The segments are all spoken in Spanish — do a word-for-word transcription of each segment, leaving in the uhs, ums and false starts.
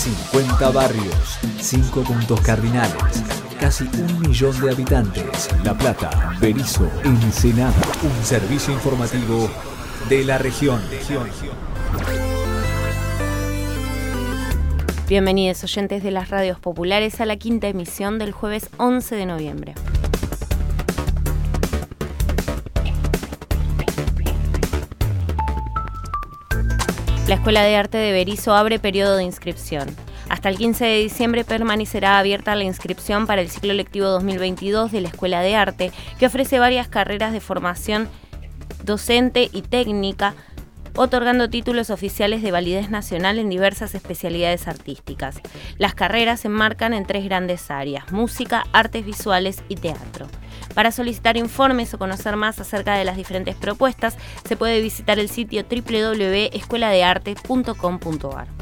cincuenta barrios, cinco puntos cardinales, casi un millón de habitantes. La Plata, Berisso, Ensenada. Un servicio informativo de la región. Bienvenidos oyentes de las radios populares a la quinta emisión del jueves once de noviembre. La Escuela de Arte de Berisso abre periodo de inscripción. Hasta el quince de diciembre permanecerá abierta la inscripción para el ciclo lectivo dos mil veintidós de la Escuela de Arte, que ofrece varias carreras de formación docente y técnica, otorgando títulos oficiales de validez nacional en diversas especialidades artísticas. Las carreras se enmarcan en tres grandes áreas: música, artes visuales y teatro. Para solicitar informes o conocer más acerca de las diferentes propuestas, se puede visitar el sitio doble u doble u doble u punto escuela de arte punto com punto a r.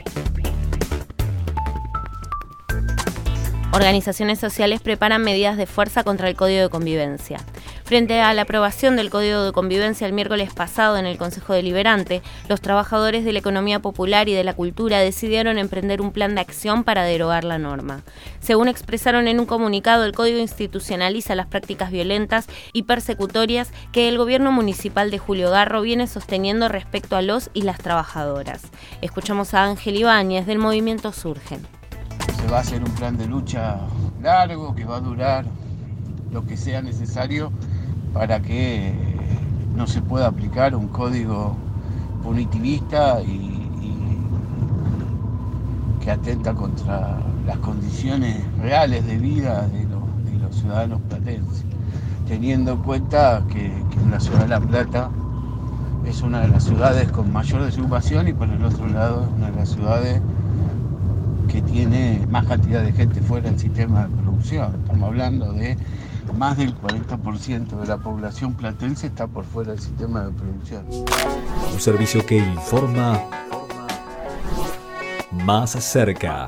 Organizaciones sociales preparan medidas de fuerza contra el Código de Convivencia. Frente a la aprobación del Código de Convivencia el miércoles pasado en el Consejo Deliberante, los trabajadores de la economía popular y de la cultura decidieron emprender un plan de acción para derogar la norma. Según expresaron en un comunicado, el Código institucionaliza las prácticas violentas y persecutorias que el gobierno municipal de Julio Garro viene sosteniendo respecto a los y las trabajadoras. Escuchamos a Ángel Ibáñez del movimiento Surgen. Se va a hacer un plan de lucha largo que va a durar lo que sea necesario para que no se pueda aplicar un código punitivista y, y que atenta contra las condiciones reales de vida de los, de los ciudadanos platenses, teniendo en cuenta que, que la ciudad de La Plata es una de las ciudades con mayor desocupación y por el otro lado es una de las ciudades que tiene más cantidad de gente fuera del sistema de producción. Estamos hablando de más del cuarenta por ciento de la población platense está por fuera del sistema de producción. Un servicio que informa más cerca.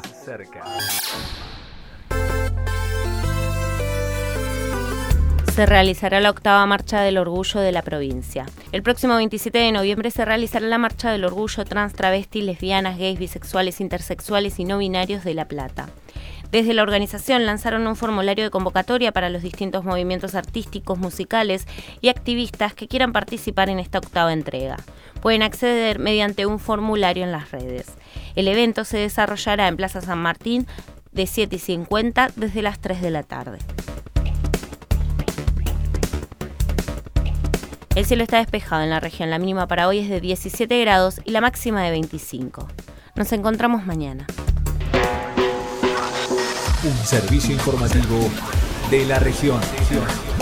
Se realizará la octava Marcha del Orgullo de la provincia. El próximo veintisiete de noviembre se realizará la Marcha del Orgullo trans, travestis, lesbianas, gays, bisexuales, intersexuales y no binarios de La Plata. Desde la organización lanzaron un formulario de convocatoria para los distintos movimientos artísticos, musicales y activistas que quieran participar en esta octava entrega. Pueden acceder mediante un formulario en las redes. El evento se desarrollará en Plaza San Martín de siete y cincuenta desde las tres de la tarde. El cielo está despejado en la región, la mínima para hoy es de diecisiete grados y la máxima de veinticinco. Nos encontramos mañana. Un servicio informativo de la región.